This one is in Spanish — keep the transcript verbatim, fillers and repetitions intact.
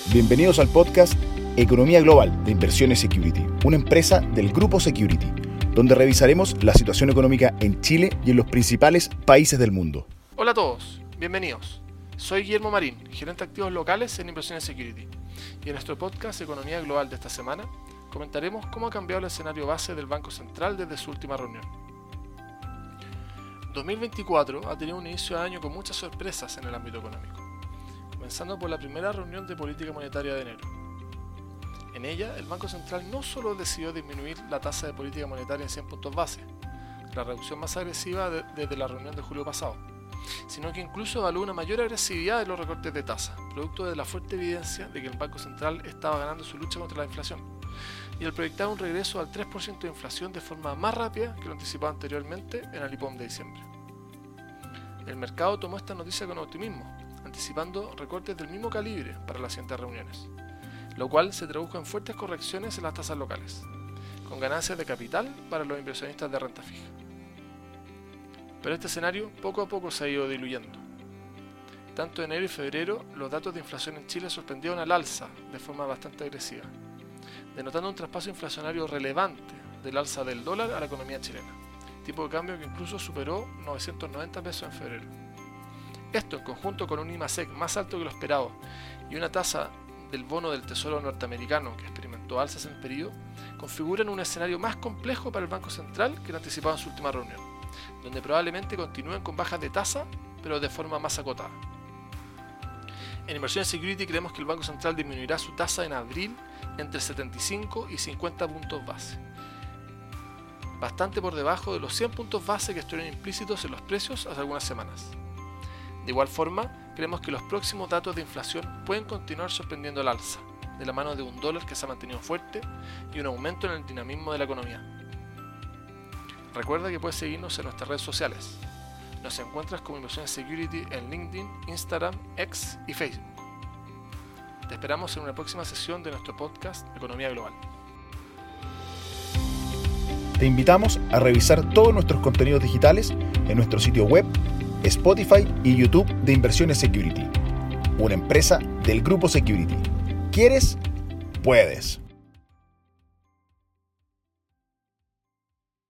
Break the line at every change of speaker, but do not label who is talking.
Bienvenidos al podcast Economía Global de Inversiones Security, una empresa del Grupo Security, donde revisaremos la situación económica en Chile y en los principales países del mundo.
Hola a todos, bienvenidos. Soy Guillermo Marín, gerente de activos locales en Inversiones Security, y en nuestro podcast Economía Global de esta semana comentaremos cómo ha cambiado el escenario base del Banco Central desde su última reunión. dos mil veinticuatro ha tenido un inicio de año con muchas sorpresas en el ámbito económico, comenzando por la primera reunión de política monetaria de enero. En ella, el Banco Central no solo decidió disminuir la tasa de política monetaria en cien puntos base, la reducción más agresiva de, desde la reunión de julio pasado, sino que incluso evaluó una mayor agresividad de los recortes de tasa, producto de la fuerte evidencia de que el Banco Central estaba ganando su lucha contra la inflación, y al proyectar un regreso al tres por ciento de inflación de forma más rápida que lo anticipado anteriormente en el I P O M de diciembre. El mercado tomó esta noticia con optimismo, anticipando recortes del mismo calibre para las siguientes reuniones, lo cual se tradujo en fuertes correcciones en las tasas locales, con ganancias de capital para los inversionistas de renta fija. Pero este escenario poco a poco se ha ido diluyendo. Tanto en enero y febrero, los datos de inflación en Chile sorprendieron al alza de forma bastante agresiva, denotando un traspaso inflacionario relevante del alza del dólar a la economía chilena, tipo de cambio que incluso superó novecientos noventa pesos en febrero. Esto, en conjunto con un I M A S E C más alto que lo esperado y una tasa del bono del Tesoro norteamericano que experimentó alzas en el periodo, configuran un escenario más complejo para el Banco Central que lo anticipado en su última reunión, donde probablemente continúen con bajas de tasa, pero de forma más acotada. En Inversiones Security creemos que el Banco Central disminuirá su tasa en abril entre setenta y cinco y cincuenta puntos base, bastante por debajo de los cien puntos base que estuvieron implícitos en los precios hace algunas semanas. De igual forma, creemos que los próximos datos de inflación pueden continuar sorprendiendo al alza, de la mano de un dólar que se ha mantenido fuerte y un aumento en el dinamismo de la economía. Recuerda que puedes seguirnos en nuestras redes sociales. Nos encuentras como Inversiones Security en LinkedIn, Instagram, X y Facebook. Te esperamos en una próxima sesión de nuestro podcast Economía Global.
Te invitamos a revisar todos nuestros contenidos digitales en nuestro sitio web, Spotify y YouTube de Inversiones Security, una empresa del Grupo Security. ¿Quieres? Puedes.